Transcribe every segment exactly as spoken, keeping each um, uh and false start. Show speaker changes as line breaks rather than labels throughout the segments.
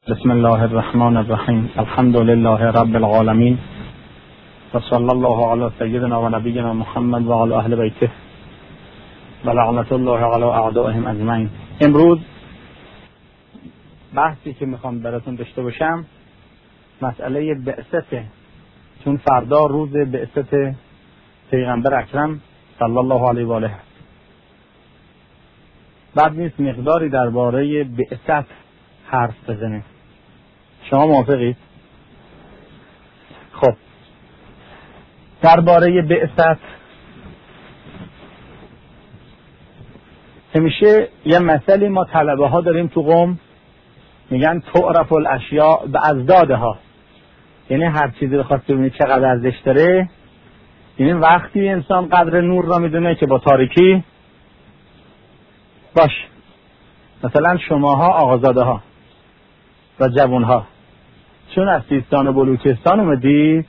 بسم الله الرحمن الرحیم. الحمد لله رب العالمین و صلی الله علی سیدنا و نبینا محمد و علی اهل بیته و لعنت الله علی اعدائهم اجمعین. امروز بحثی که میخوام براتون داشته باشم مسئله بعثته، چون فردا روز بعثت پیغمبر اکرم صلی الله علیه و آله. بعد نیست مقداری درباره بعثت حرف بزنیم. شما موافقید؟ خب درباره بعثت همیشه یه مسئله ما طلبه ها داریم تو قوم، میگن تعرف الاشیاء به ازدادها، یعنی هر چیزی رو خواست ببینید چقدر ارزش داره. یعنی وقتی انسان قدر نور را میدونه که با تاریکی باش. مثلا شماها آقازاده ها و جوان ها چون از سیستان و بلوچستان اومدید،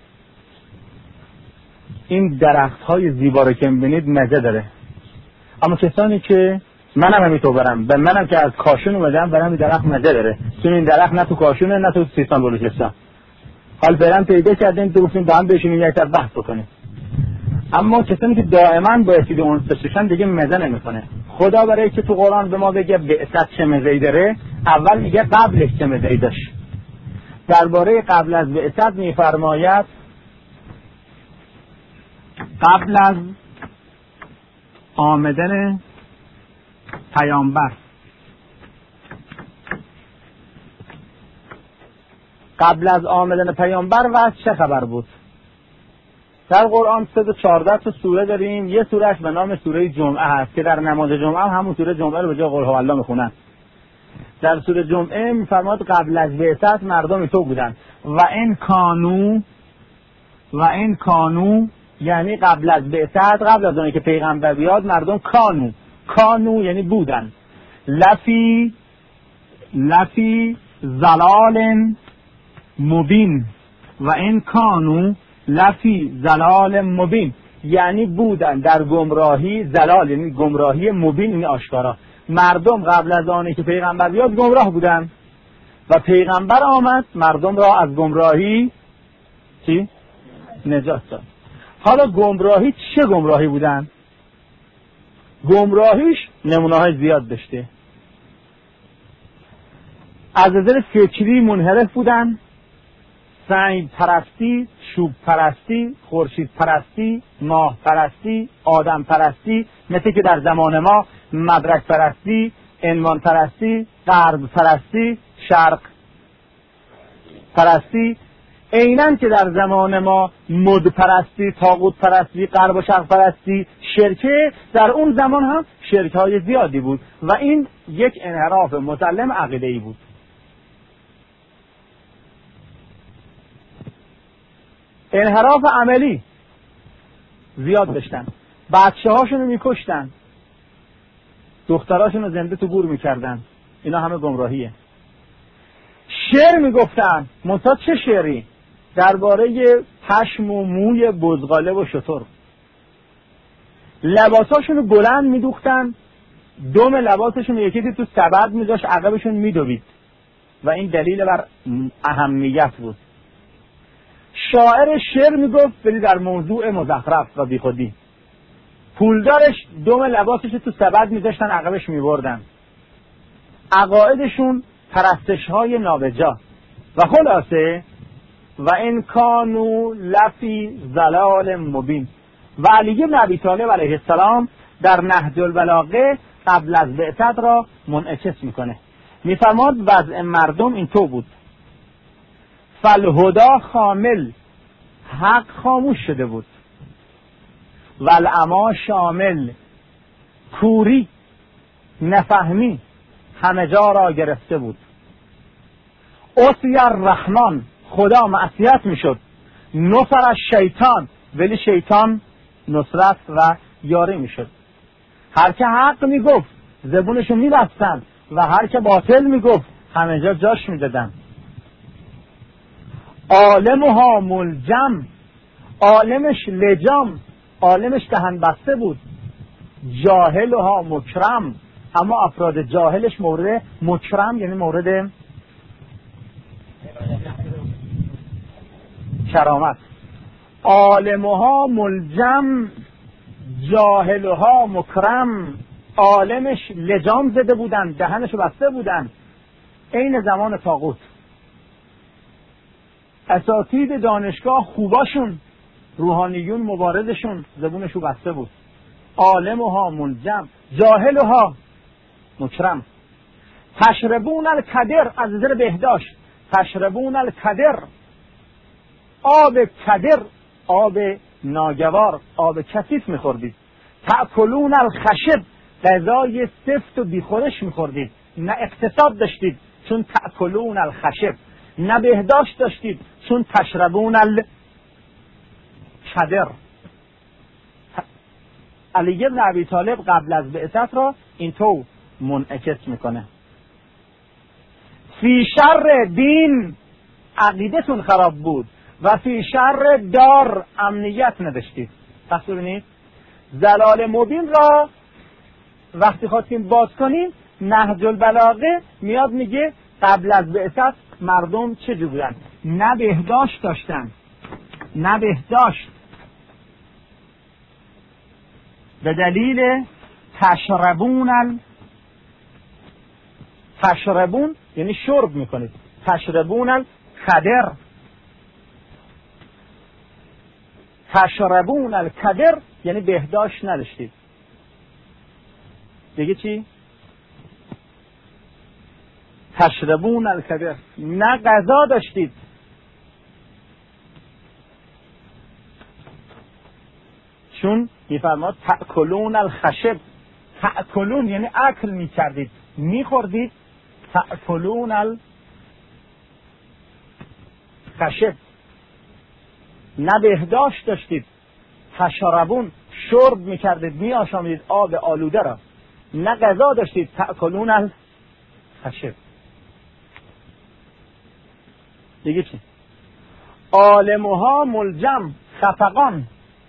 این درخت های زیبا رو که میبینید مزه داره. اما کسانی که منم همینطور برم به منم که از کاشون اومدم برم این درخت مزه داره، چون این درخت نه تو کاشونه نه تو سیستان بلوچستان. حال برم پیدا کردیم تو گفتیم با هم بشینیم یک تا بحث بکنیم. اما کسانی که دائما بایستی اون سشن دیگه مزه نمیکنه. خدا برای که تو قرآن به ما بگه بعثت چه مزه‌ای داره، اول میگه قبلش چه مزه‌ای داشت. درباره قبل از بعثت میفرماید قبل از آمدن پیامبر، قبل از آمدن پیامبر و چه خبر بود؟ در قرآن صد و چهارده تا سوره داریم. یه سورهش به نام سوره جمعه هست که در نماز جمعه هم همون سوره جمعه رو به جای قل هو الله میخونن. در سوره جمعه میفرماد قبل از بعثت مردم تو بودن و این کانو و این کانو یعنی قبل از بعثت، قبل از اون که پیغمبر بیاد مردم کانو کانو یعنی بودن لفی لفی زلال مبین و این کانو لفی زلال مبین یعنی بودن در گمراهی. زلال یعنی گمراهی، مبین یعنی آشکارا. مردم قبل از آنی که پیغمبر بیاد گمراه بودن و پیغمبر آمد مردم را از گمراهی چی؟ نجات داد. حالا گمراهی چه گمراهی بودن؟ گمراهیش نمونه های زیاد داشته. از نظر فکری منحرف بودن، سنگ پرستی، چوب پرستی، خورشید پرستی، ماه پرستی، آدم پرستی، مثل که در زمان ما مدرک پرستی، عنوان پرستی، غرب پرستی، شرق پرستی. عیناً که در زمان ما مد پرستی، طاغوت پرستی، غرب و شرق پرستی، شرکه، در اون زمان هم شرک های زیادی بود و این یک انحراف مسلم عقیده‌ای بود. انحراف عملی زیاد داشتن. بچه هاشونو میکشتن، دختراشونو زنده تو گور میکردن. اینا همه گمراهیه. شعر میگفتن، منتها چه شعری؟ درباره پشم و موی بزغاله و شتر. لباساشونو بلند میدوختن، دم لباسشون یکی تو سبد میذاشت عقبشون میدوید و این دلیل بر اهمیت بود. شاعر شعر میگفت ولی در موضوع مزخرف و بیخودی. پولدارش دم لباسش تو سبد میذاشتن عقبش میبردن. عقایدشون پرستش های نابجا و خلاصه و این کانو لفی زلال مبین. و علی بن ابی طالب علیه السلام در نهج البلاغه قبل از بعثت را منعکس میکنه. میفرماد وضع مردم این تو بود: فالهدا خامل، حق خاموش شده بود، والعما شامل، کوری نفهمی همه جا را گرفته بود. عصی الرحمن، خدا معصیت میشد، نصر الشیطان، ولی شیطان نصرت و یاری میشد. هر که حق میگفت زبونشو میبستن و هر که باطل میگفت همه جا جاش میدادن. عالمها ملجم، عالمش لجام، عالمش دهن بسته بود. جاهلها مکرم، اما افراد جاهلش مورد مکرم یعنی مورد کرامت. عالمها ملجم، جاهلها مکرم. عالمش لجام زده بودن، دهنشو بسته بودن، عین زمان طاغوت. اساتید دانشگاه خوباشون، روحانیون مبارزشون زبونشو بسته بود. عالمها ملجم، جاهلها مکرم. تشربون الکدر، از نظر بهداشت، تشربون الکدر، آب کدر، آب ناگوار، آب کثیف میخوردید. تأکلون الخشب، غذای سفت و بیخورش میخوردید. نه اقتصاد داشتید چون تأکلون الخشب، نه بهداشت داشتید چون تشربون الکدر. علی بن ابی طالب قبل از بعثت را اینطور منعکس میکنه: فی شر دین عقیدتون خراب بود و فی شر دار امنیت نداشتید. پس ببینید ضلال مبین را وقتی خواستیم باز کنیم، نهج البلاغه میاد میگه قبل از بعثت مردم چه جو بودن؟ نه بهداشت داشتن، نه بهداشت، به دلیل تشربون ال تشربون یعنی شرب میکنید، تشربون الکدر، تشربون الکدر یعنی بهداشت نداشتید. دیگه چی؟ تشربون الکدر، نه غذا داشتید. چون میفرماد تأکلون الخشب، تأکلون یعنی اکل میکردید، میخوردید. تأکلون الخشب، نه بهداشت داشتید. تشربون شرب میکردید، میآشامیدید آب آلوده را. نه غذا داشتید. تأکلون الخشب. دیگه چی؟ عالمها ملجم، خفقان.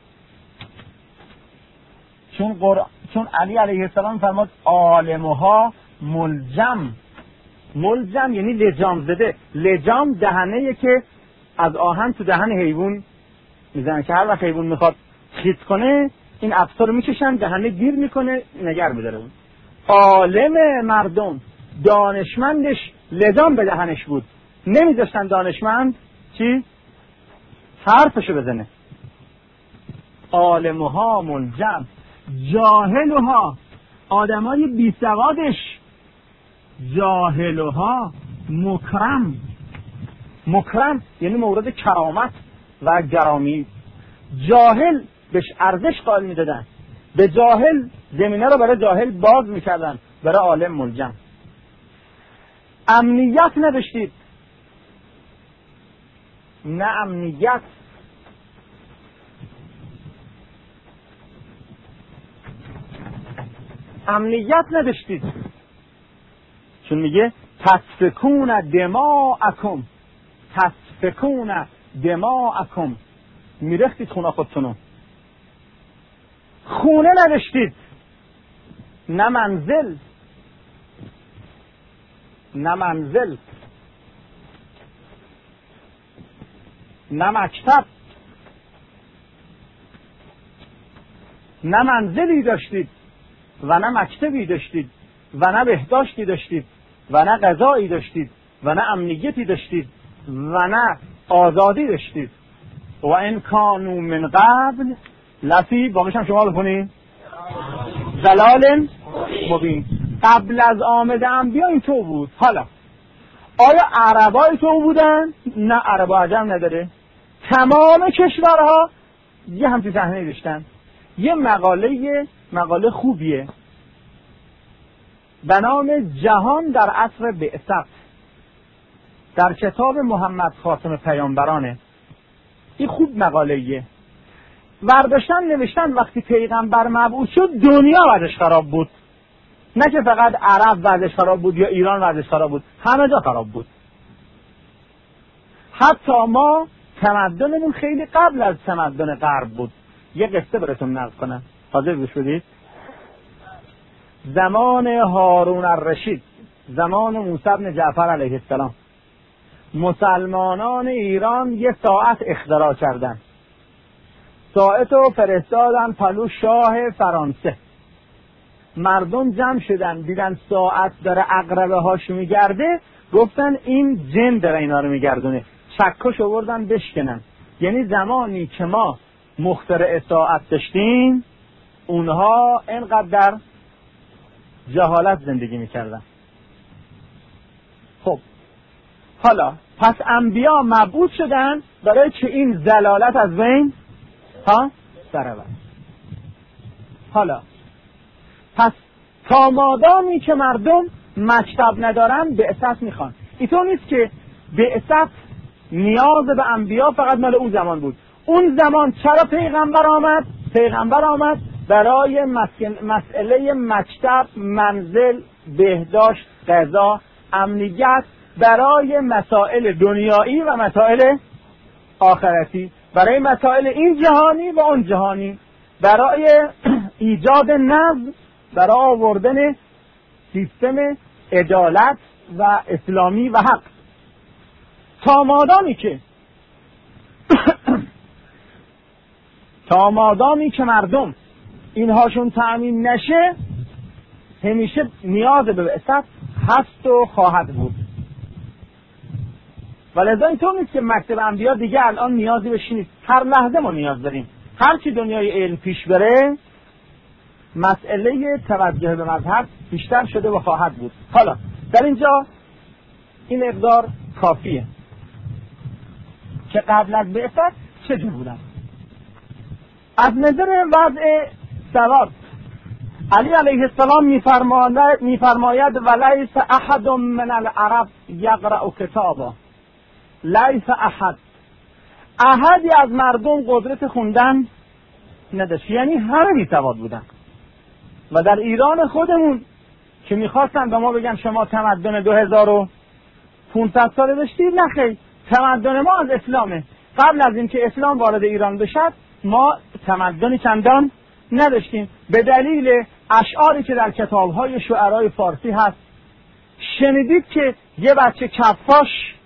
چون قرآن، چون علی علیه السلام فرمود عالمها ملجم. ملجم یعنی لجام زده. لجام دهنه که از آهن تو دهن حیوان میزنن که هر وقت حیوان میخواد خیس کنه این افسار رو میکشن، دهنه گیر میکنه، نگر میداره. عالم مردم، دانشمندش لجام به دهنش بود، نمیذاشتن دانشمند چی؟ حرفشو بزنه. عالمها ملجم، جاهلها آدمای بی سوادش، جاهلها مکرم. مکرم یعنی مورد کرامت و گرامی. جاهل بهش ارزش قائل میدادن، به جاهل زمینه رو برای جاهل باز میکردن، برای عالم ملجم. امنیت نداشتید، نه امنیت. امنیت نداشتید چون میگه تسفکون دماءکم، تسفکون دماءکم، میرختید خونه خودتونو. خونه نداشتید، نه منزل، نه منزل، نه مکتب، نه منزلی داشتید و نه مکتبی داشتید و نه بهداشتی داشتید و نه غذایی داشتید و نه امنیتی داشتید و نه آزادی داشتید. و این کانوا من قبل لفی، باقیش هم شما بخونید، ضلال مبین. قبل از آمد انبیا این تو بود. حالا آیا عربای تو بودن؟ نه، عربا عجم نداره. تمام کشورها یه همچین صحنه داشتن. یه مقاله مقاله خوبیه به نام جهان در عصر بعثت، در کتاب محمد خاتم پیامبرانه. این خوب مقاله‌ایه. برداشتن نوشتن وقتی پیغمبر مبعوث شد دنیا وضعش خراب بود، نه که فقط عرب وضعش خراب بود یا ایران وضعش خراب بود، همه جا خراب بود. حتی ما تمدنمون خیلی قبل از تمدن غرب بود. یه قصه براتون نقل کنم، حاضر گوش بدید. زمان هارون الرشید، زمان موسی بن جعفر علیه السلام، مسلمانان ایران یه ساعت اختراع کردن، ساعت رو فرستادن پلو شاه فرانسه. مردم جمع شدن دیدن ساعت داره عقربه هاش میگرده، گفتن این جن داره اینا رو میگردونه، چکش آوردن بشکنن. یعنی زمانی که ما مخترع ساعت داشتیم اونها اینقدر در جهالت زندگی میکردن. خب حالا پس انبیا مبعوث شدن برای که این ضلالت از بین ها برود. حالا پس تا مادامی که مردم مکتب ندارن بعثت میخوان. اینطور نیست که بعثت نیاز به انبیا فقط مال اون زمان بود. اون زمان چرا پیغمبر آمد؟ پیغمبر آمد برای مسکن مسئله مکتب، منزل، بهداشت، غذا، امنیت، برای مسائل دنیایی و مسائل آخرتی، برای مسائل این جهانی و اون جهانی، برای ایجاد نظم، برای آوردن سیستم عدالت و اسلامی و حق. تا مادامی که تا مادامی که مردم اینهاشون تأمین نشه همیشه نیاز به بعثت هست و خواهد بود. ولذا اینطور نیست که مکتب انبیا دیگه الان نیازی بهش نیست، هر لحظه ما نیاز داریم. هر چی دنیای علم پیش بره مسئله توجه به مذهب بیشتر شده و خواهد بود. حالا در اینجا این مقدار کافیه که قبل از بعثت چجور بودن. از نظر وضع سواد علی علیه السلام میفرماید میفرماید ولیس احد من العرب یقرأ کتابا. لیس احد، احدی از مردم قدرت خوندن نداشت، یعنی همه بی سواد بودن. و در ایران خودمون که میخواستن به ما بگن شما تمدن دو هزار و پانصد ساله داشتید، نه خیر، تمدن ما از اسلامه. قبل از اینکه اسلام وارد ایران بشد ما تمدنی چندان نداشتیم، به دلیل اشعاری که در کتاب‌های شعرای فارسی هست. شنیدید که یه بچه کفاش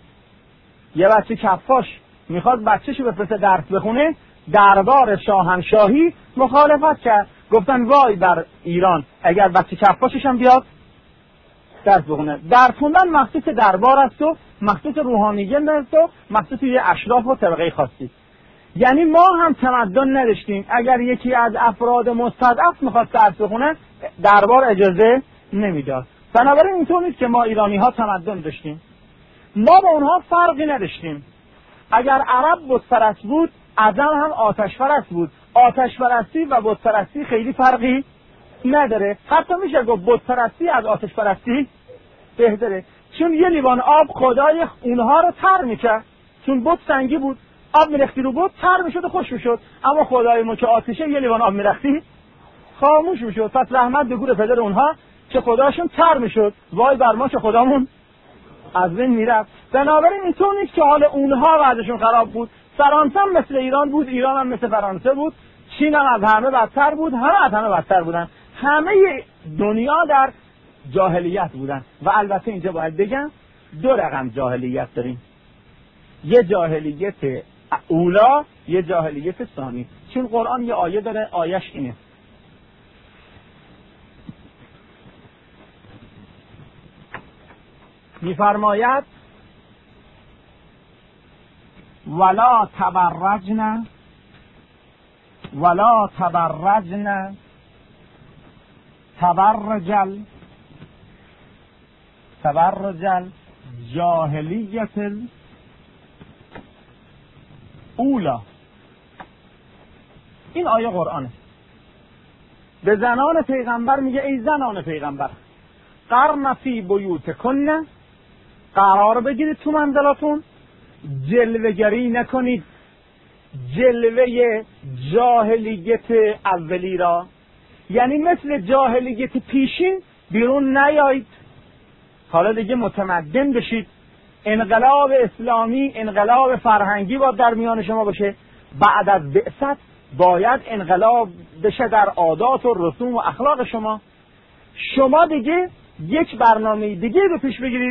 یه بچه کفاش میخواد بچه‌شو بفرسته درس بخونه، دربار شاهنشاهی مخالفت کرد، گفتن وای بر ایران اگر بچه کفاشش هم بیاد درس بخونه. درس خوندن مخصوص دربار است و مخصوص روحانیت است و مخصوص یه اشراف و طبقه خاصی. یعنی ما هم تمدن نداشتیم. اگر یکی از افراد مستضعف میخواد درس بخونه دربار اجازه نمیداد. بنابراین اینطور نیست که ما ایرانی ها تمدن داشتیم، ما با اونها فرقی نداشتیم. اگر عرب بتپرست بود عجم هم آتش پرست بود. آتش پرستی و بت پرستی خیلی فرقی نداره، حتی میشه گفت بت پرستی از آتش پرستی بهتره، چون یه لیوان آب خدای اونها رو تر میکرد، چون بت سنگی بود، آب میرختی رو بت تر میشد و خوش میشد، اما خدای ما که آتشه یه لیوان آب میرختی خاموش میشد. پس رحمت به گور پدر اونها که خداشون تر میشد، وای بر ما که خدامون از بین میرفت. بنابراین اینطور نیست که حال اونها وضعشون خراب بود. فرانسه هم مثل ایران بود، ایران هم مثل فرانسه بود، چین هم از همه بدتر بود، همه از همه بدتر بودن. همه دنیا در جاهلیت بودن. و البته اینجا باید بگم دو رقم جاهلیت داریم، یه جاهلیت اولا، یه جاهلیت ثانی. چون قرآن یه آیه داره، آیش اینه: میفرماید ولا تبرجن ولا تبرجن تبرجل تبرجل جاهلیت اولا. این آیه قرآنه. به زنان پیغمبر میگه ای زنان پیغمبر قرن فی بیوتکن، قرار بگیرید تو منزلاتون، جلوه‌گری نکنید، جلوه جاهلیت اولی را، یعنی مثل جاهلیت پیشین بیرون نیایید، حالا دیگه متمدن بشید. انقلاب اسلامی، انقلاب فرهنگی باید در میان شما باشه. بعد از بعثت باید انقلاب بشه در عادات و رسوم و اخلاق شما. شما دیگه یک برنامه دیگه رو پیش بگیرید.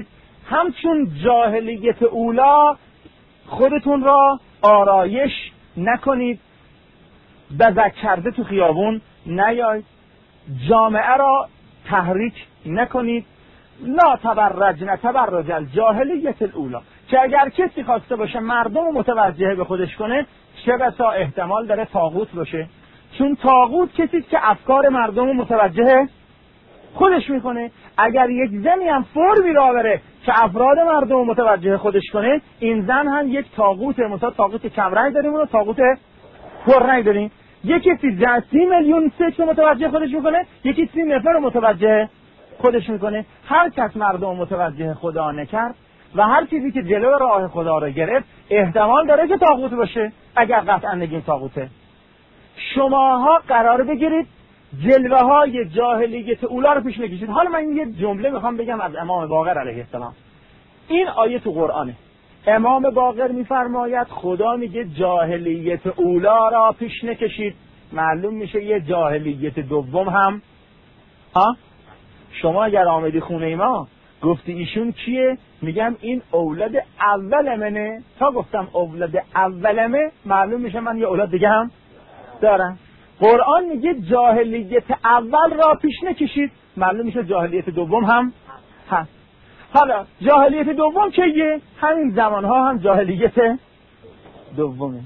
همچون جاهلیت اولا خودتون را آرایش نکنید، بزک کرده تو خیابون نیاید، جامعه را تحریک نکنید. لا تبرجن تبرج الجاهلیت الاولا، که اگر کسی خواسته باشه مردم متوجه به خودش کنه، چه بسا احتمال داره طاغوت باشه، چون طاغوت کسی که افکار مردم متوجه خودش میکنه. اگر یک زنی هم فرمی را بره که افراد مردم متوجه خودش کنه، این زن هم یک طاغوته. مثلا طاغوت کم رنگ داریم و طاغوت پر رنگ داریم. یکی سی, سی میلیون سکس متوجه خودش میکنه، یکی سی نفر متوجه خودش میکنه. هر کس مردم متوجه خدا نکرد و هر چیزی که جلو راه خدا رو گرفت، احتمال داره که طاغوت باشه. اگر قطعا نگیم طاغوته، شماها قرار بگیرید جلوه های جاهلیت اولا رو پیش نکشید. حالا من یه جمله میخوام بگم از امام باقر علیه السلام. این آیه تو قرآنه. امام باقر میفرماید خدا میگه جاهلیت اولا را پیش نکشید. معلوم میشه یه جاهلیت دوم هم ها. شما اگر آمدی خونه ما گفتی ایشون کیه، میگم این اولاد اول منه. تا گفتم اولاد اولمه، معلوم میشه من یه اولاد دیگه هم دارم. قرآن میگه جاهلیت اول را پیش نکشید، معلوم میشه جاهلیت دوم هم هست. حالا جاهلیت دوم چیه؟ همین زمانها هم جاهلیت دومه.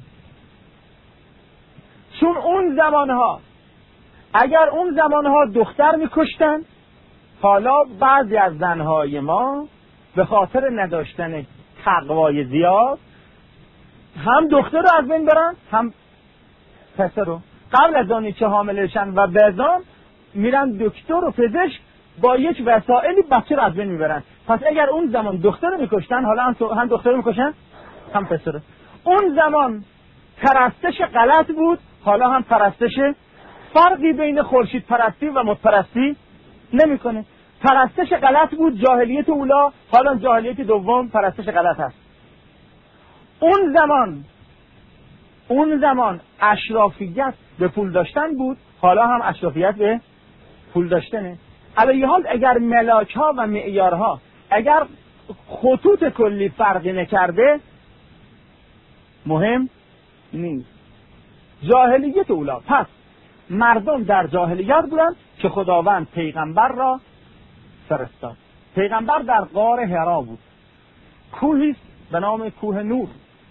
چون اون زمانها اگر اون زمانها دختر میکشتن، حالا بعضی از زنهای ما به خاطر نداشتن تقوای زیاد هم دختر رو از بین برن هم پسر رو. قبل از آنی که حاملشن و بزن میرن دکتر و پزشک با یک وسائلی بچه رو از بین میبرن. پس اگر اون زمان دختر رو میکشتن، حالا هم دختر رو میکشن هم پسر رو. اون زمان پرستش غلط بود، حالا هم پرستش فرقی بین خورشید پرستی و مد پرستی نمیکنه. پرستش غلط بود جاهلیت اولا، حالا جاهلیت دوم پرستش غلط هست. اون زمان اون زمان اشرافیت به پول داشتن بود، حالا هم اشرافیت به پول داشتنه. علی حال اگر ملاک ها و معیارها، اگر خطوط کلی فرقی نکرده، مهم نیست. جاهلیت اولا. پس مردم در جاهلیت بودن که خداوند پیغمبر را فرستاد. پیغمبر در غار حرا بود، کوهی به نام کوه نور.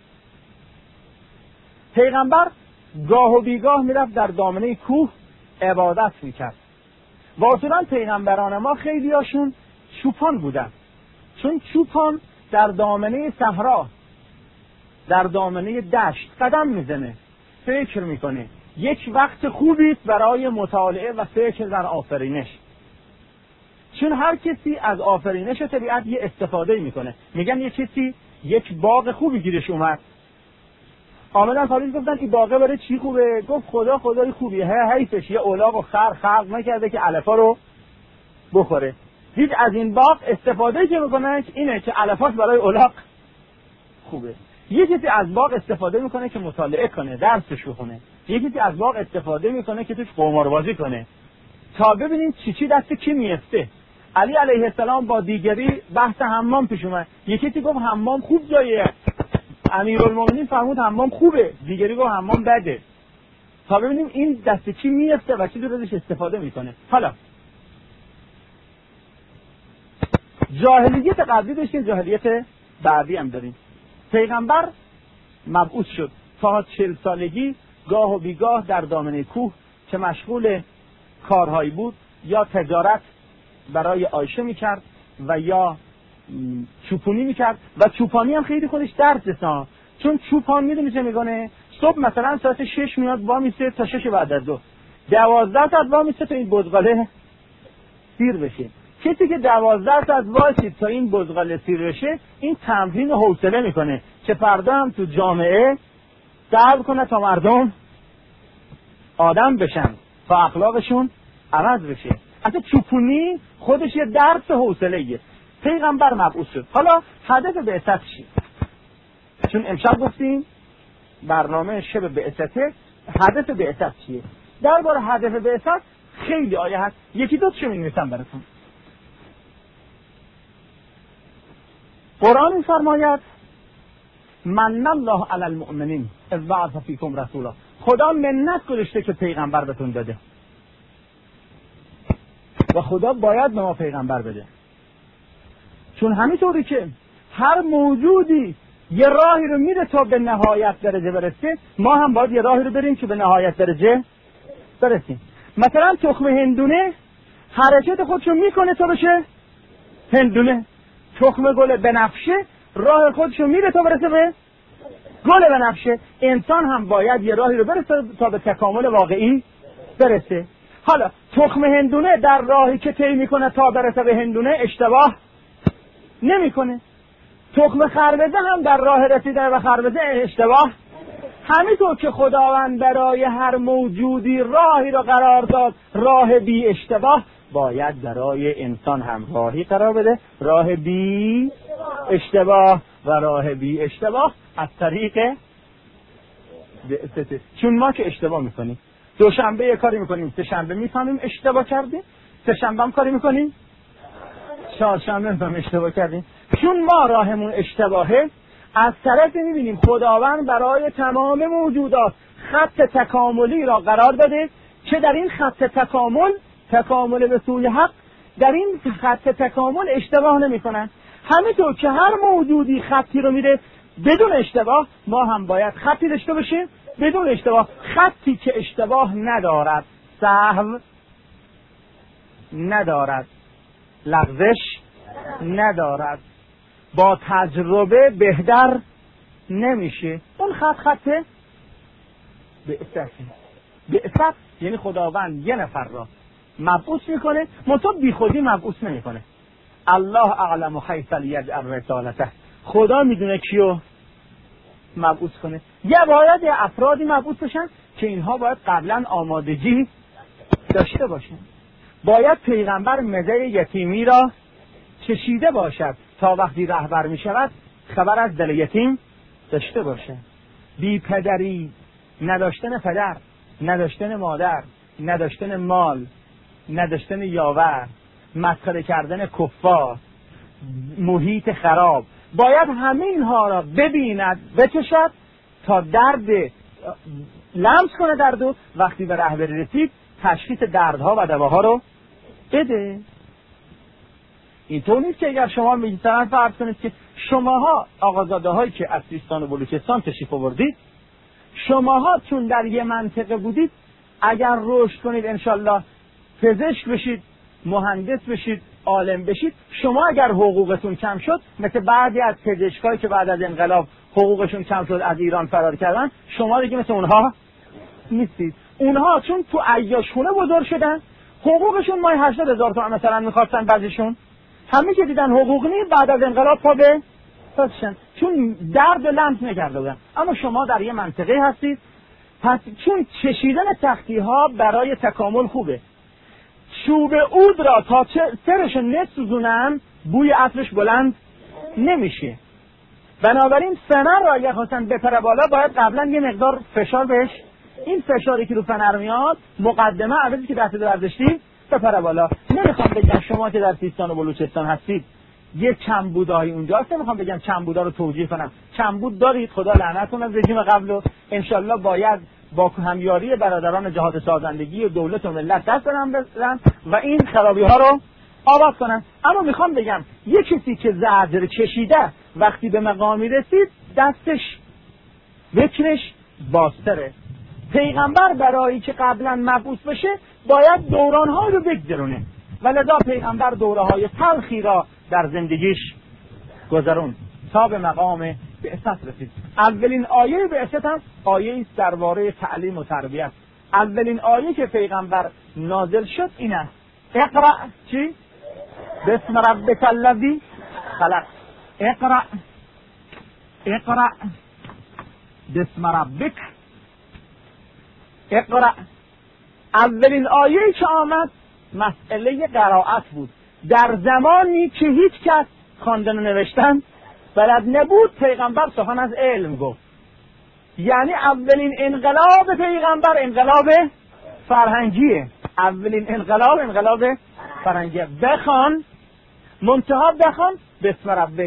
پیغمبر گاه و بیگاه میرفت در دامنه کوه عبادت میکرد. و اصولا پیغمبران ما خیلی هاشون چوپان بودن، چون چوپان در دامنه صحرا، در دامنه دشت قدم میزنه، فکر میکنه. یک وقت خوبی است برای مطالعه و فکر در آفرینش، چون هر کسی از آفرینش طبیعت یه استفاده میکنه. میگن یه کسی یک باغ خوبی گیرش اومد، آمدن خالیش گفتن این باغه برای چی خوبه؟ گفت خدا خدای خوبیه، هی حیفش یه اولاغ و خر خلق نکرده که علفا رو بخوره. دید از این باغ استفاده که میکنه اینه که علفاش برای اولاغ خوبه. یه کسی از باغ استفاده میکنه که مطالعه کنه، درسش بخونه. یه کسی از باغ استفاده میکنه که توش قماربازی کنه، تا ببینیم چی چی دست کی میفته. علی علیه السلام با دیگری بحث حمام پیش اومد. یکی کسی گفت حمام خوب جاییه، امیرالمومنین فرمود حمام خوبه، دیگری گفت حمام بده، تا ببینیم این دست کی میفته و چی درش استفاده میکنه. حالا جاهلیت قبلی داشتیم، جاهلیت بعدی هم داریم. پیغمبر مبعوث شد، تا چهل سالگی گاه و بیگاه در دامنه کوه که مشغول کارهایی بود، یا تجارت برای عایشه میکرد و یا چوپانی میکرد. و چوپانی هم خیلی خودش درسه، چون چوپان میدونی چه میکنه؟ صبح مثلا ساعت شش میاد وامیسته تا شش بعد از ظهر، دوازده ساعت وامیسته تا این بزغاله سیر بشه. کسی که دوازده ساعت وایسید تا این بزغاله سیر بشه، این تمرین حوصله میکنه که فردا هم تو جامعه صبر کنه تا مردم آدم بشن، تا اخلاقشون عوض بشه. اصلا چوپونی خودش یه درس حوصله‌ایه. پیغمبر مبعوث شد. حالا هدف بعثت چیه؟ چون امشب گفتیم برنامه شب بعثته، هدف بعثت چیه؟ درباره هدف بعثت خیلی آیه هست، یکی دو تاشو می‌نویسم براتون. قرآن می‌فرماید من الله علی المؤمنین اذ بعث فیکم رسولا، خدا منت گذاشته که پیغمبر بهتون داده و خدا باید به ما پیغمبر بده، چون همینطوری که هر موجودی یه راهی رو میره تا به نهایت درجه برسه، ما هم باید یه راهی رو بریم که به نهایت درجه برسیم. مثلا تخم هندونه حرکت خودشو میکنه تا بشه هندونه، تخم گل بنفشه راه خودشو میره تا برسه به گل بنفشه. انسان هم باید یه راهی رو برسه تا به تکامل واقعی برسه. حالا تخم هندونه در راهی که طی میکنه تا برسه به هندونه اشتباه نمیکنه، تخم خربزه هم در راه رسیدن به خربزه اشتباه. همینطور که خداوند برای هر موجودی راهی را قرار داد، راه بی اشتباه، باید برای انسان هم راهی قرار بده، راه بی اشتباه. و راه بی اشتباه از طریق چون ما که اشتباه میکنیم، دوشنبه یه کاری میکنیم، سه شنبه میفهمیم اشتباه کردیم، سه شنبه هم کاری میکنیم، چهارشنبه میفهمیم اشتباه کردیم. چون ما راهمون اشتباهه، از طرف میبینیم خداوند برای تمام موجودات خط تکاملی را قرار داده که در این خط تکامل، تکامل به سوی حق، در این خط تکامل اشتباه نمی کنن. همینطور که هر موجودی خطی رو میره بدون اشتباه، ما هم باید خطی داشته باشیم بدون اشتباه، خطی که اشتباه ندارد، سهو ندارد، لغزش ندارد، با تجربه بهتر نمیشه. اون خط خطه بعثت. بعثت یعنی خداوند یه نفر را مبعوث میکنه، منتها بی خودی مبعوث نمیکنه. الله اعلم حیث یجعل رسالته، خدا میدونه کیو مبعوث کنه. یه باید یه افرادی مبعوث بشن که اینها باید قبلا آمادگی داشته باشن. باید پیغمبر مزه یتیمی را چشیده باشد تا وقتی رهبر می شود خبر از دل یتیم داشته باشه. بی پدری، نداشتن پدر، نداشتن مادر، نداشتن مال، نداشتن یاور، مسخره کردن کفار، محیط خراب، باید همین ها را ببیند، بچشد تا درد لمس کنه دردو، وقتی به رهبری رسید تشخیص دردها و دواها رو بده. اینطور نیست که اگر شما میگید فرض کنید که شماها آقازاده هایی که از سیستان و بلوچستان تشریف آوردید، شماها چون در یه منطقه بودید، اگر رشد کنید انشالله پزشک بشید، مهندس بشید، عالم بشید، شما اگر حقوقتون کم شد، مثل بعضی از پزشکایی که بعد از انقلاب حقوقشون کم شد از ایران فرار کردن، شما دیگه مثل اونها نیستید. اونها چون تو عیاشخونه بزرگ شدن، حقوقشون مای هشتاد هزار تومان مثلا میخواستن، بعضیشون همه که دیدن حقوق نیست بعد از انقلاب پا به پسشن، چون درد لمس نکرده بودن. اما شما در یه منطقه هستید، پس چون چشیدن تختی ها برای تکامل خوبه، چوب عود را تا سرش نسوزونن بوی عطرش بلند نمیشه. بنابراین فنر را اگر خواستن بپره بالا، باید قبلا یه مقدار فشار بهش، این فشاری که رو فنر میاد مقدمه عوضی که دست برداشتی بپره بالا. نمیخوام بگم شما که در سیستان و بلوچستان هستید یه کمبودایی اونجاست، نمیخوام بگم کمبودا رو توجیه کنم، کمبود دارید، خدا لعنت کنه از رژیم قبل، و انشالله باید با همیاری برادران جهاد سازندگی و دولت و ملت دست بدن و این خرابی ها رو آباد کنن. اما میخوام بگم یه کسی که زجر کشیده وقتی به مقامی رسید دستش وکرش بازتره. پیغمبر برای که قبلا مبعوث بشه باید دوران‌های رو بگذرونه، ولذا پیغمبر دوره‌های تلخی را در زندگیش گذرون تا به مقام بعثت رسید. اولین آیه بعثت هم آیه است درباره تعلیم و تربیت. اولین آیه که پیغمبر نازل شد این است: اقرأ چی؟ بسم ربک الذی خلق. اقرأ اقرأ بسم ربک. اقرأ. اولین آیه که آمد مسئله قرائت بود. در زمانی که هیچ کس خواندن و نوشتن بلد نبود، پیغمبر سخن از علم گفت. یعنی اولین انقلاب پیغمبر انقلاب فرهنگیه. اولین انقلاب انقلاب فرهنگیه. بخوان، منتها بخوان بسم ربک.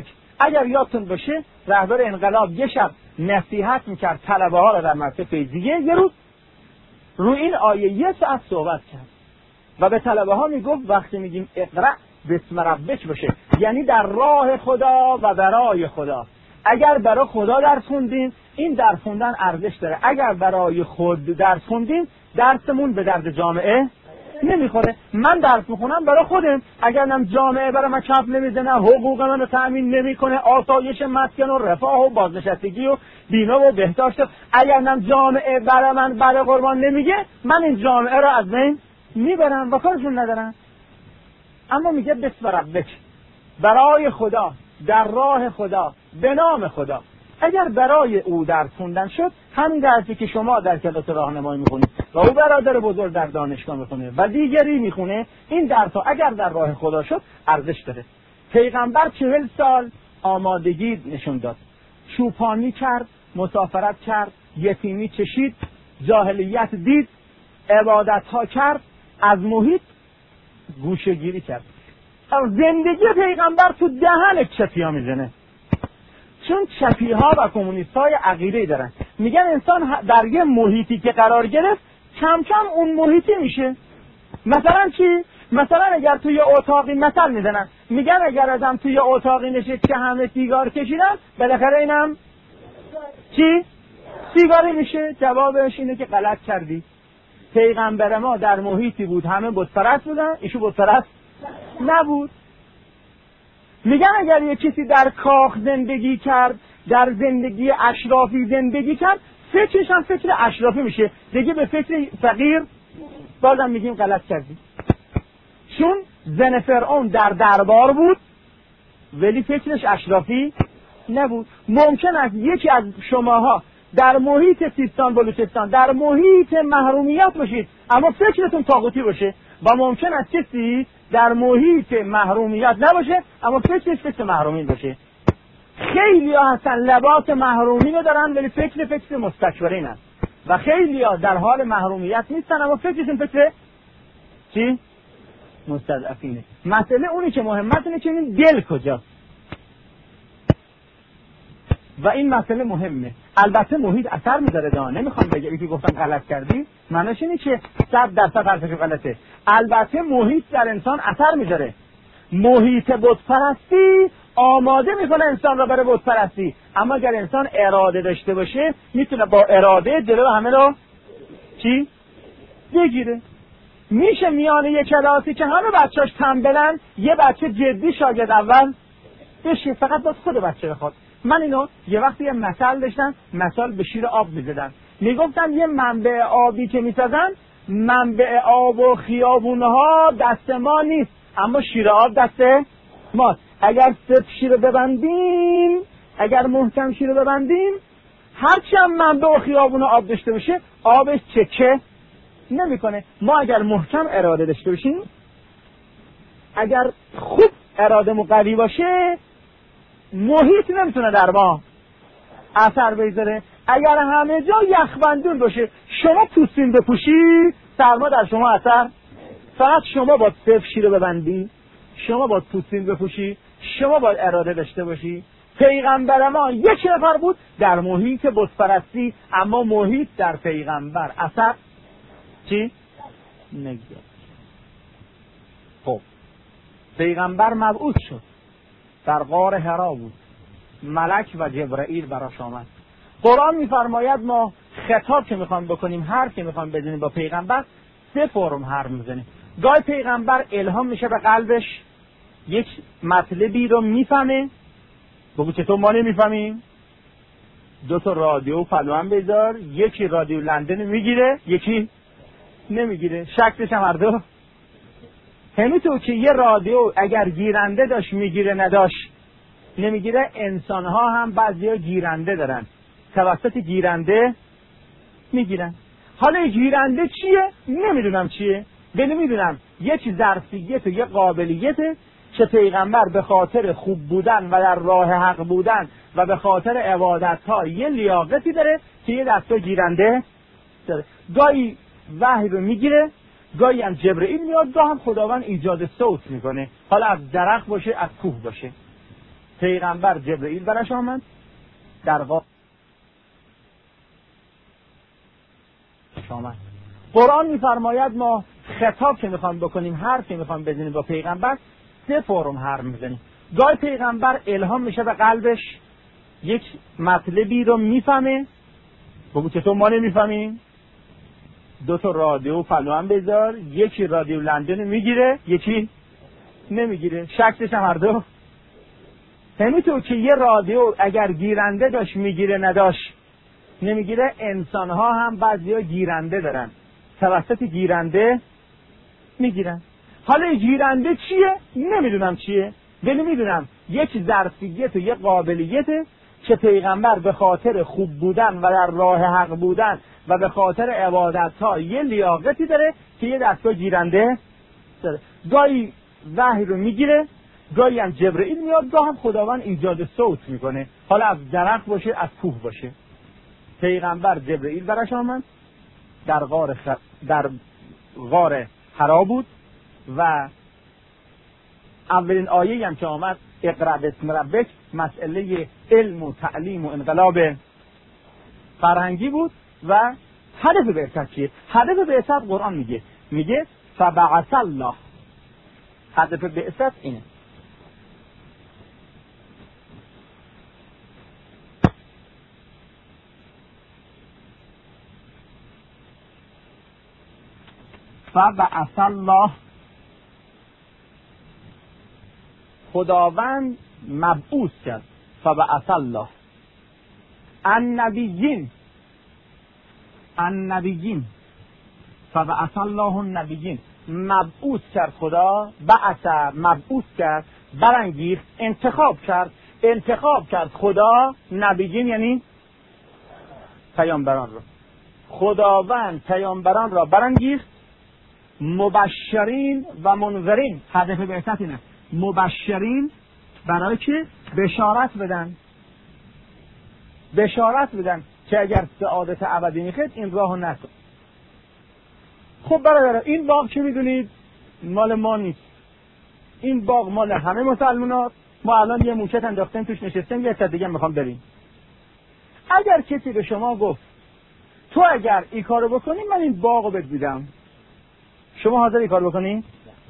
اگر یادتون باشه رهبر انقلاب یه شب نصیحت میکرد طلبه ها رو در مدرسه فیضیه، یه روز روی این آیه یه ساعت صحبت کرد و به طلبه ها میگفت وقتی میگیم اقرأ بسم ربک باشه، یعنی در راه خدا و برای خدا. اگر برای خدا درس خوندیم این درس خوندن ارزش داره، اگر برای خود درس خوندیم درسمون به درد جامعه نمیخوره. من درس میخونم برای خودم، اگر نم جامعه برای من کف نمیزنه، حقوق من رو تأمین نمیکنه، آسایش مسکن و رفاه و بازنشستگی و بیمه و بهداشت، اگر نم جامعه برای من برای قربان نمیگه، من این جامعه رو از بین میبرم و کارشون ندارم. اما میگه بسم ربک، برای خدا، در راه خدا، به نام خدا. اگر برای او درس خوندن شد، همین درسی که شما در کلاس راهنمایی میخونید و او برادر بزرگ در دانشگاه میخونه و دیگری میخونه، این درس ها اگر در راه خدا شد ارزش داره. پیغمبر چهل سال آمادگی نشون داد، چوپانی کرد، مسافرت کرد، یتیمی چشید، جاهلیت دید، عبادت ها کرد، از محیط گوشه‌گیری کرد. زندگی پیغمبر تو دهن چپیا میزنه، چون چپی ها و کمونیست های عقیده دارن، میگن انسان در یه محیطی که قرار گرفت کم کم اون محیطی میشه. مثلا چی؟ مثلا اگر توی اتاقی مثل میزنن، میگن اگر آدم توی اتاقی نشست که همه سیگار کشیدن، بالاخره اینم چی؟ سیگاری میشه. جوابش اینه که غلط کردی. پیغمبر ما در محیطی بود همه بتپرست بودن، ایشو بتپرست نبود. میگن اگر یه کسی در کاخ زندگی کرد، در زندگی اشرافی زندگی کرد، فکرش هم فکر اشرافی میشه، دیگه به فکر فقیر. بازم میگیم غلط کردی، چون زن فرعون در دربار بود ولی فکرش اشرافی نبود. ممکن است یکی از شماها در محیط سیستان بلوچستان در محیط محرومیت باشید اما فکرتون طاغوتی باشه، و ممکن است کسی در محیط محرومیت نباشه اما فکرش فکر محرومین باشه. خیلی ها هستن لباس محرومین رو دارن ولی فکر فکر مستکبرین هست، و خیلی ها در حال محرومیت نیستن اما فکرشون فکر چی؟ مستضعفینه. مسئله اونی که مهمت اینه که این دل کجاست، و این مسئله مهمه. البته محیط اثر میذاره، دا نمیخوام بگم اینکه گفتم غلط کردی معنیش اینه که صد درصد حرفش غلطه. البته محیط در انسان اثر میذاره. محیط بتپرستی آماده میکنه انسان را برای بتپرستی، اما اگر انسان اراده داشته باشه میتونه با اراده جلو همه رو چی بگیره. میشه میانه یک کلاسی که همه بچه‌اش تنبلن یه بچه جدی شاگرد اول بشه، فقط باز خود بچه بخواد. من اینو یه وقتی یه مثل داشتم، مثال به شیر آب میزدن، میگفتن یه منبع آبی که میسازن، منبع آب و خیابونها دست ما نیست اما شیر آب دست ماست. اگر سپ شیر ببندیم، اگر محکم شیر ببندیم، هرچی هم منبع و خیابون آب داشته باشه آبش چکه نمیکنه. ما اگر محکم اراده داشته باشیم، اگر خوب اراده قوی باشه، محیط نمیتونه در ما اثر بذاره. اگر همه جا یخبندون باشه، شما پوستین بپوشی، سرما در شما اثر، فقط شما باید صرف شیر ببندی، شما باید پوستین بپوشی، شما باید اراده داشته باشی. پیغمبر ما یک نفر بود در محیط بتپرستی، اما محیط در پیغمبر اثر چی؟ نگذاشت. خب پیغمبر مبعوث شد، در غار حرا بود، ملک و جبرائیل براش آمد. قرآن میفرماید ما خطاب که میخوام بکنیم، حرف که میخوام بزنیم با پیغمبر، سه فرم حرف میزنیم. گاهی پیغمبر الهام میشه به قلبش، یک مطلبی رو میفهمه، بگو چطور ما نمیفهمیم؟ دو تا رادیو فلوان بذار، یکی رادیو لندن میگیره یکی نمیگیره، شکلش هم هر دو. همینطور که یه رادیو اگر گیرنده داشت میگیره، نداشت نمیگیره، انسان ها هم بعضی ها گیرنده دارن، توسط گیرنده میگیرن. حالا گیرنده چیه؟ نمیدونم چیه، ولی میدونم یک ظرفیت و یک قابلیته که پیغمبر به خاطر خوب بودن و در راه حق بودن و به خاطر عبادت ها یه لیاقتی داره که یه دستا گیرنده داره. گاهی وحی رو میگیره، گاهی هم جبرئیل میاد، گاه هم خداوند ایجاد صوت میکنه، حالا از درخت باشه از کوه باشه. پیغمبر جبرئیل برش آمد در غار آمد. قرآن میفرماید ما خطاب که میخوام بکنیم، حرف که میخوام بزنیم با پیغمبر، سه فرم حرف میزنیم. گاهی پیغمبر الهام میشه به قلبش، یک مطلبی رو میفهمه، بگو چطور ما نمیفهمیم؟ دو تا رادیو پلوان بذار، یکی رادیو لندن میگیره یکی نمیگیره، شکلش هم هر دو. همینطور که یه رادیو اگر گیرنده داشت میگیره، نداشت نمیگیره، انسان ها هم بعضی ها گیرنده دارن، توسط گیرنده میگیرن. حالا گیرنده چیه؟ نمیدونم چیه، ولی میدونم یک ظرفیت و یک قابلیته که پیغمبر به خاطر خوب بودن و در راه حق بودن و به خاطر عبادت ها یه لیاقتی داره که یه دستگاه گیرنده داره. گاهی وحی رو میگیره، گاهی هم جبرئیل میاد، گاهی هم خداوند ایجاد صوت میکنه، حالا از درخت باشه از کوه باشه. پیغمبر جبرئیل برش آمد در غار خ... در غار حرا بود و اولین آیه هم که آمد اقرأ باسم ربک، مسئله علم و تعلیم و انقلاب فرهنگی بود. و هدف بعثت چیه؟ هدف بعثت قرآن میگه میگه فبعث الله، هدف بعثت اینه. فبعث الله، خداوند مبعوث کرد. فبعث الله النبیین، النبیین، فبعث الله النبیین، مبعوث کرد خدا، بعث مبعوث کرد، برانگیخت، انتخاب کرد، انتخاب کرد خدا نبیین یعنی پیامبران را. خداوند پیامبران را برانگیخت، مبشرین و منذرین. هدف بعثت اینه، مبشرین برای که بشارت بدن، بشارت بدن که اگر سعادت ابدی میخواید این راهو نکن. خب برادر، این باغ چه میدونید مال ما نیست، این باغ مال همه مسلمان‌ها. ما الان یه موشت انداختیم توش نشستیم، یه تا دیگه میخوام بریم. اگر کسی به شما گفت تو اگر این کارو بکنی من این باغو بهت میدم، شما حاضر این کارو بکنی؟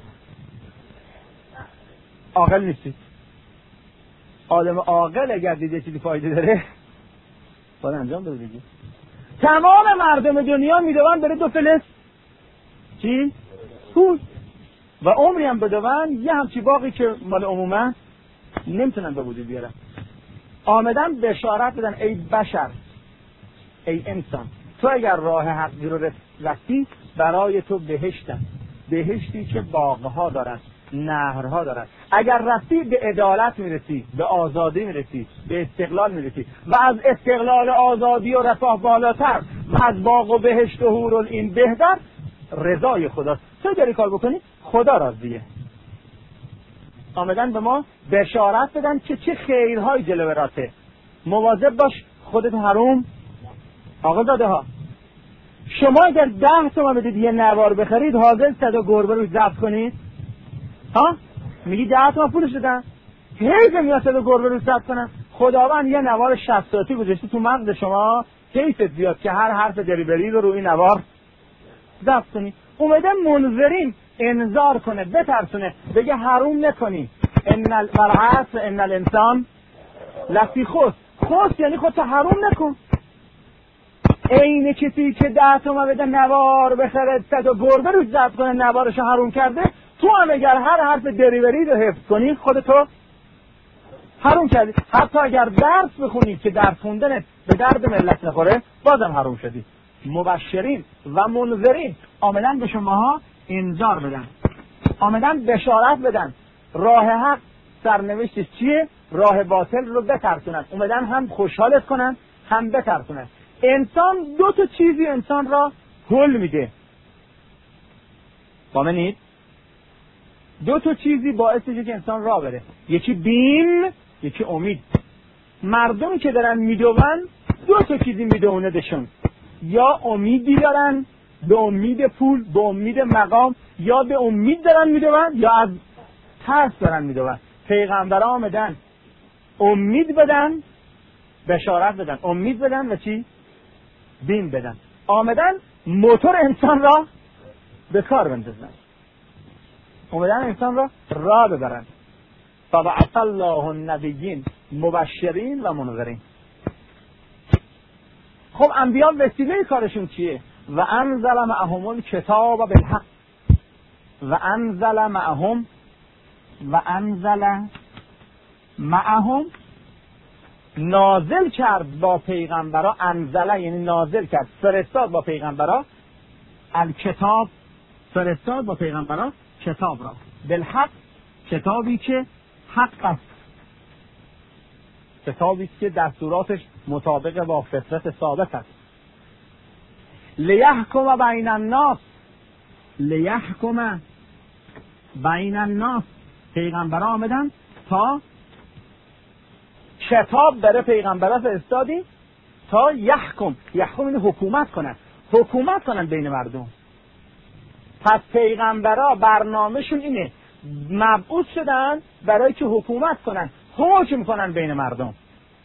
عاقل نیستید. آدم عاقل اگر دیده چیزی فایده داره باید انجام بده دیگه. تمام مردم دنیا میدوند بره دو فلس چی؟ پول و عمری هم بدوند یه همچی باقی که مال عموما نمیتونن به وجود بیارن. آمدن بشارت بدن ای بشر، ای انسان، تو اگر راه حقی رو رفتی برای تو بهشتن، بهشتی که باغها دارد، نهرها دارد. اگر رفتی به عدالت میرسی، به آزادی میرسی، به استقلال میرسی و از استقلال آزادی و رفاه بالاتر و از باغ و بهشت و حورالعین بهتر رضای خداست. تو داری کار بکنی خدا راضیه. آمدن به ما بشارت بدن که چه خیرهای جلوه راته، مواظب باش خودت حروم. آقا داده ها، شما اگر ده تومن بدید یه نوار بخرید حاضر صدا گربه رو ضبط کنید؟ ها؟ میگی ده تومن پولش دادن، حیف میاد صدا گربه رو ضبط کنن. خداوند یه نوار شصت ساعتی گذاشته تو مغز شما، حیفت بیاد که هر حرف دریبری رو روی نوار ضبط کنی. اومده منذرین انذار کنه، بترسونه، بگه حروم نکنی. ان العصر ان الانسان لفی خسر. خسر یعنی خودت حروم نکن. این کسی که ده تومن بده نوار بخره صد و گربه رو ضبط کنه نوارش حروم کرده، تو هم اگر هر حرف دریوری رو حفظ کنی خودتو حروم کردی. حتی اگر درس بخونی که درس خوندنت به درد ملت نخوره بازم حروم شدی. مبشرین و منذرین آمدن به شماها انذار بدن، آمدن بشارت بدن راه حق سرنوشتش چیه، راه باطل رو بترسونن. اومدن هم خوشحالت کنن هم بترسونن. انسان دو تا چیزی انسان را هول میده، با منید دو تا چیزی باعث میشه که انسان راه بره، یکی بیم یکی امید. مردم که دارن میدون دو تا چیزی میدوندشون، یا امیدی دارن به امید پول، به امید مقام، یا به امید دارن میدون یا از ترس دارن میدون. پیغمبران آمدن امید بدن، بشارت بدن، امید بدن و چی؟ بین بدن. آمدن موتور انسان را به کار بندازن، آمدن انسان را راه ببرن. فبعث الله النبیین مبشرین و منذرین. خب انبیا وسیله کارشون چیه؟ و انزل معهم الکتاب بالحق، و انزل معهم، و انزل معهم نازل کرد با پیغمبرا، انزله یعنی نازل کرد، فرستاد با پیغمبرا، الکتاب فرستاد با پیغمبرا کتاب را، بالحق کتابی که حق است، کتابی که دستوراتش مطابق با فطرت ثابت است. لیحکم بین الناس، لیحکم بین الناس، پیغمبرا آمدن تا کتاب بره پیغمبرا فرستادیم تا یحکم، یحکم این حکومت کنن، حکومت کنن بین مردم. پس پیغمبرا برنامهشون اینه، مبعوث شدن برای که حکومت کنن، حکم کنن بین مردم.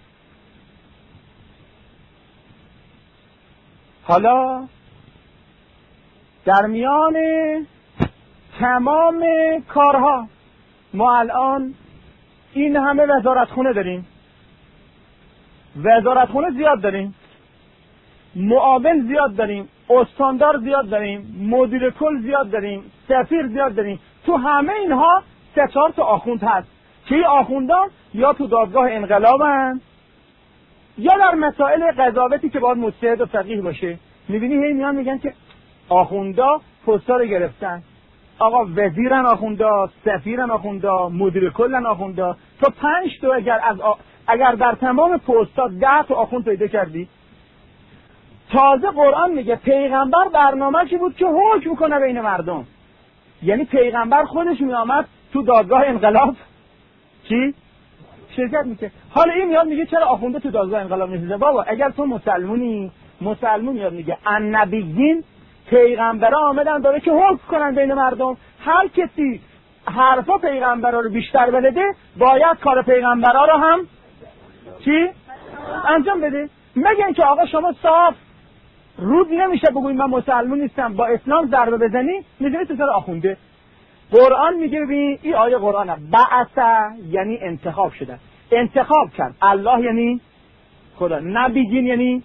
حالا در میان تمام کارها ما الان این همه وزارتخونه داریم، وزارتخونه زیاد داریم، معاون زیاد داریم، استاندار زیاد داریم، مدیر کل زیاد داریم، سفیر زیاد داریم. تو همه اینها سه چهار تا آخوند هست که این آخوندان یا تو دادگاه انقلابن یا در مسائل قضاوتی که باید مجتهد و فقیه باشه. میبینی هی میان میگن که آخوندا پستا رو گرفتن، آقا وزیرن آخوندا، سفیرن آخوندا، مدیر کلن آخوندا. تو پنج تا اگر از آ... اگر در تمام پستا ده تا آخوند پیدا کردی. تازه قرآن میگه پیغمبر برنامه‌شی بود که حکم کنه بین مردم، یعنی پیغمبر خودش میامد تو دادگاه انقلاب چی؟ شرکت میکنه. حالا این میاد میگه چرا آخونده تو دادگاه انقلاب نشسته؟ بابا اگر تو مسلمونی، مسلمون میاد میگه النبیین، پیغمبرا آمدن داره که حکم کنن بین مردم. هر کسی حرفا پیغمبرا رو بیشتر بلده باید کار پیغمبرا رو هم چی؟ انجام بده. مگه اینکه آقا شما صاف رود نمیشه بگوید من مسلمون نیستم با اسلام ضربه بزنی، میدونی تو سر آخونده. قرآن میگه ببین این آیه قرآنه، بعث یعنی انتخاب شده، انتخاب کرد. الله یعنی خدا، نبیین یعنی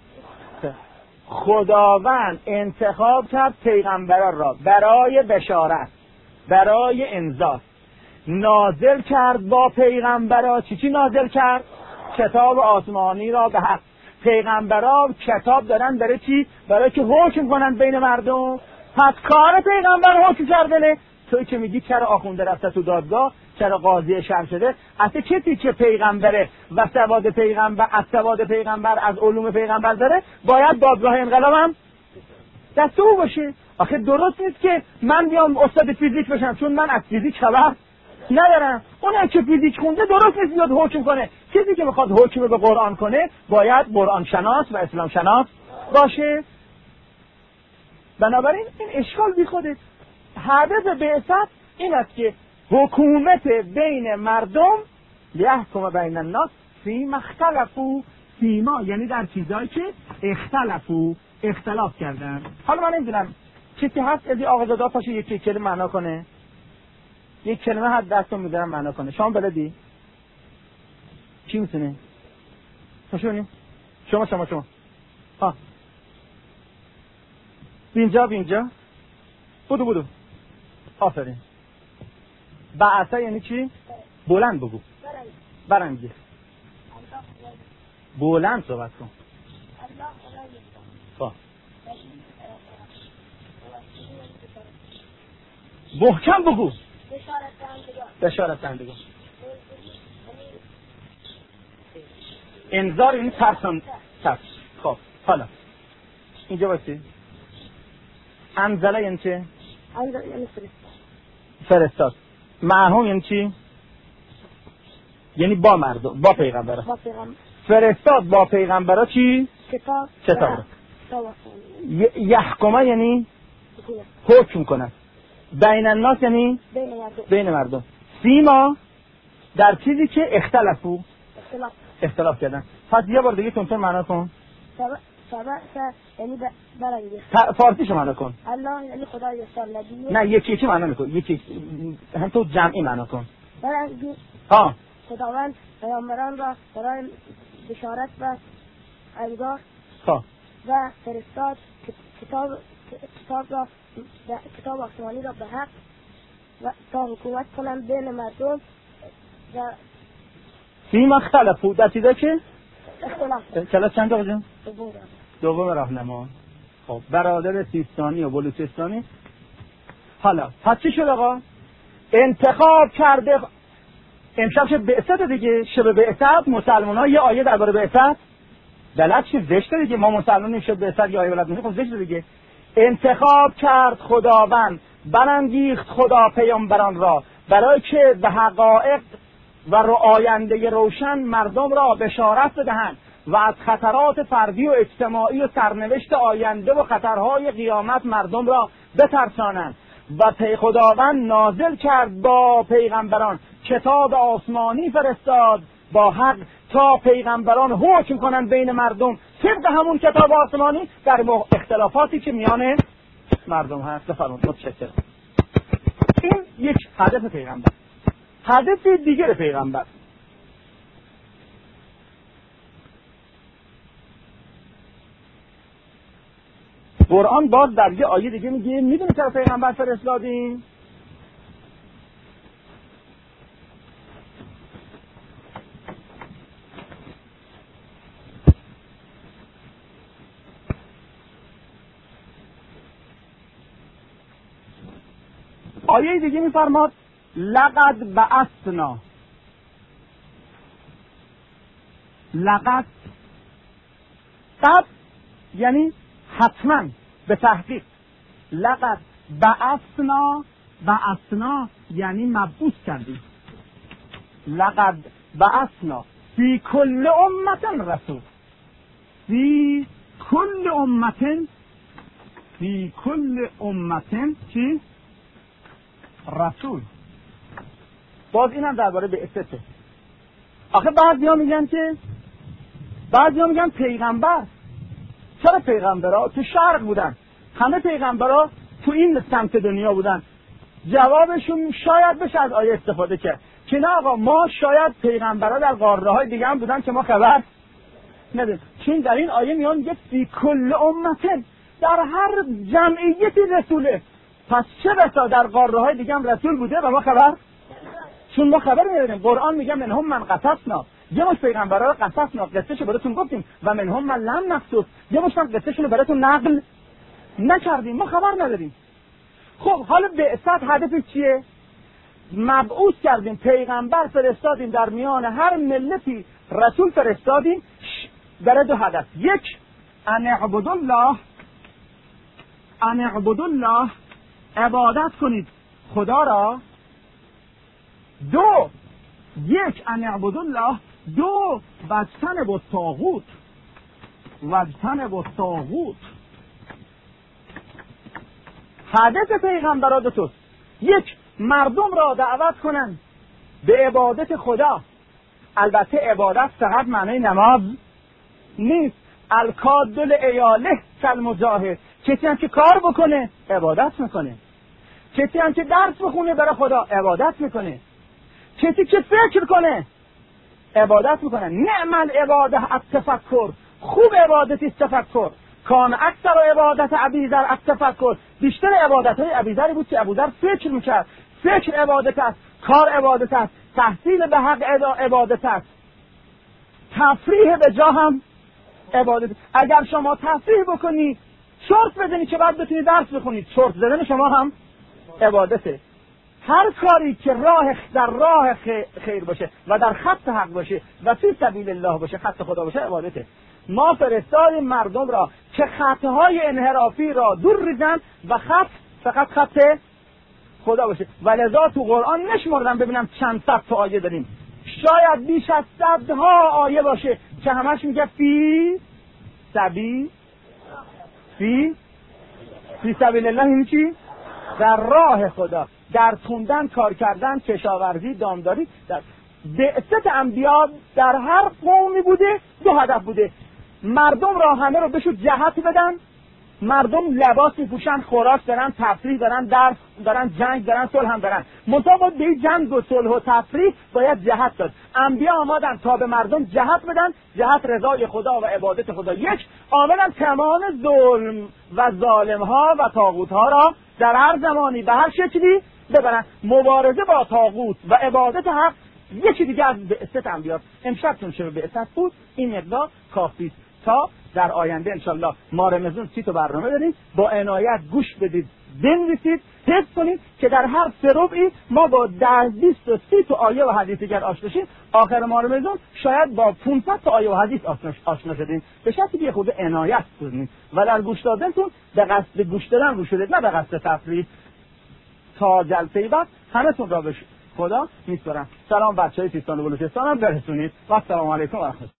خداوند انتخاب کرد پیغمبران را برای بشارت، برای انذار. نازل کرد با پیغمبران چی چی نازل کرد؟ کتاب آسمانی را به حق. پیغمبران کتاب دارن برای چی؟ برای که حکم کنن بین مردم. پس کار پیغمبر حکم کردنه. توی که میگی چرا آخونده رفته تو دادگاه، چرا قاضی شرع شده، اصلا کسی که پیغمبره و سواد پیغمبر از سواد پیغمبر از علوم پیغمبر داره باید دادگاه انقلاب هم دست او باشه. آخه درست نیست که من بیام استاد فیزیک بشم چون من از فیزیک خبر ندارم. اون که فیزیک خونده درست نیست بیاد حکم کنه. کسی که میخواد حکم به قرآن کنه باید قرآن شناس و اسلام شناس باشه. بنابراین این اشکال بی خوده. هدف بعثت این است که حکومت بین مردم، لیحکم بین الناس فیما اختلفوا، فیما یعنی در چیزایی که اختلفوا اختلاف کردن. حالا من نمیدونم چیزی هست ازی آقازاده پاشه یک کلمه معنا کنه، یک کلمه حد دستون میذارم معنا کنه. شما بلدی؟ چی میتونه؟ شما شما شما شما ها بینجا بینجا بودو بودو آفرین. بعثه یعنی چی؟ بلند بگو، برانگیز، بلند صحبت کن. خب محکم بگو. بشارت دهندگان. انذار یعنی ترسان، ترس. خب حالا اینجا باسی. انزله یعنی چه؟ انزله یعنی فرستاد. معهم یعنی چی؟ یعنی با مردم، با پیغمبر. با پیغمبر. فرستاد با پیغمبرا چی؟ کتاب. کتاب. یحکمه یعنی حکم کنن. بین الناس یعنی بین مردم. بین مردم. فیما در چیزی که اختلفو
اختلاف
اختلاف کردن. پس یه بار دیگه تونتون معنا کن.
سبع سبع یعنی برای
فارسیشو معنا کن.
الله یعنی خدای سالگی.
نه یکی یکی معنا نکن. یکی هم تو جمعی معنا کن.
برای
ها
خداوند پیامبران را برای بشارت و انگار
ها
و فرستاد کتاب کتاب را کتاب آسمانی را به حق و تا حکومت کنند بین مردم و
فیما اختلفو در چیزا که
اختلاف
کلاس چند تا بودیم؟
دوم
دوم راهنما. خب برادر سیستانی و بلوچستانی. حالا پس چی شد آقا؟ انتخاب کرده امشب شب بعثت دیگه. شب بعثت مسلمان ها یه آیه درباره بعثت بلد چی زشته دیگه. ما مسلمانیم شب بعثت یه آیه بلد نیستیم. خب زشته دیگه. انتخاب کرد خداوند برانگیخت خدا پیامبران را برای که به حقایق و آینده روشن مردم را بشارت بدهند و از خطرات فردی و اجتماعی و سرنوشت آینده و خطرهای قیامت مردم را بترسانند و پی خداوند نازل کرد با پیغمبران کتاب آسمانی فرستاد با حق تا پیغمبران حکم کنند بین مردم طبق همون کتاب آسمانی در اختلافاتی که میان مردم هست. بفرمایید. متشکرم. این یک هدف پیغمبر. هدف دیگر پیغمبر قرآن باز در یه آیه دیگه میگه میدونی چرا پیغمبر فرستادیم؟ آیه دیگه میفرماد لقد بعثنا. لقد قد یعنی حتما به تحقیق. لقد بعثنا بعثنا یعنی مبعوث کردیم. لقد بعثنا فی کل امت رسول. فی کل امت فی کل امت چی؟ رسول. باز اینم درباره بعثته. آخه بعضیا میگن که بعضیا میگن پیغمبر. چرا پیغمبرها تو شرق بودن؟ همه پیغمبرها تو این سمت دنیا بودن. جوابشون شاید بشه از آیه استفاده کرد که نه آقا ما شاید پیغمبرها در قاره های دیگه هم بودن که ما خبر نداریم. چون در این آیه میان میگه فی کل امت، در هر جمعیتی رسوله. پس چه بسا در قاره های دیگه هم رسول بوده و ما خبر، چون ما خبر نداریم. قرآن میگه منهم من قصصنا، یه مش پیغمبرا رو قصصنا قصهشو براتون گفتیم و منهم من لم نقصص، یه مش هم قصهشون براتون نقل نکردیم، ما خبر نداریم. خب حالا بعثت هدفش چیه؟ مبعوث کردیم، پیغمبر فرستادیم، در میان هر ملتی رسول فرستادیم برای دو هدف. یک ان اعبدوا الله، ان اعبدوا الله عبادت کنید خدا را. دو یک ان اعبدوا الله، دو واجتنبوا الطاغوت، واجتنبوا الطاغوت. هدف پیغمبران دو توست. یک مردم را دعوت کنند به عبادت خدا. البته عبادت فقط معنی نماز نیست. الکاد العیاله کالمجاهد، کسی هم که کار بکنه عبادت میکنه، کسی هم که درس بخونه برای خدا عبادت میکنه، کسی که فکر کنه عبادت میکنه. نعم العباده التفکر، خوب عبادتی است تفکر. کان اکثر عبادت ابیذر التفکر، بیشتر عبادت های ابیذری بود که ابوذر فکر میکرد. فکر عبادت است، کار عبادت است، تحصیل به حق عبادت است، تفریح به جا هم عبادت. اگر شما تفریح بکنی، چرت بزنی که بعد بتونی درس بخونید، چرت زدن شما هم عبادته. هر کاری که راه در راه خیر باشه و در خط حق باشه و فی سبیل الله باشه، خط خدا باشه، عبادته. ما فرستادیم مردم را که خطهای انحرافی را دور ریزن و خط فقط خط خدا باشه. ولذا تو قرآن نشمردم ببینم چند صد تا آیه داریم، شاید بیش از صدها آیه باشه که همش میگه فی سبیل فی فی سبیل الله. این چی؟ در راه خدا، در خوندن، کار کردن، کشاورزی، دامداری. در بعثت انبیا در هر قومی بوده دو هدف بوده. مردم را همه رو بهشون جهت بدن، مردم لباس میپوشن، خوراک دارن، تفریح دارن، درس دارن، جنگ دارن، صلح هم دارن. منتها با به جنگ و صلح و تفریح باید جهت داد. انبیا آمدن تا به مردم جهت بدن، جهت رضای خدا و عبادت خدا. یک، آمدن تمام ظلم و ظالم ها و طاغوت ها را در هر زمانی به هر شکلی ببرن. مبارزه با طاغوت و عبادت حق یکی دیگه از بعثت انبیا. امشب چون شب بعثت بود، این مقدار کافی است. تا در آینده انشالله ما رمضان سی تا برنامه داریم. با عنایت گوش بدید، بنویسید، حفظ کنید که در هر سه ربعی ما با ده بیست و سی تا آیه و حدیث گر آشنا شیم. آخر ما رمضان شاید با پانصد تا آیه و حدیث آشنا شدیم. به شرطی که خود عنایت کنید و در گوش دادنتون به قصد گوش دادن رو شدید، نه به قصد تفریح. تا جلسه بعد همتون را به خدا میسپارم. سلام بچهای سیستان و بلوچستان هم برسونید و السلام علیکم و رحمت الله.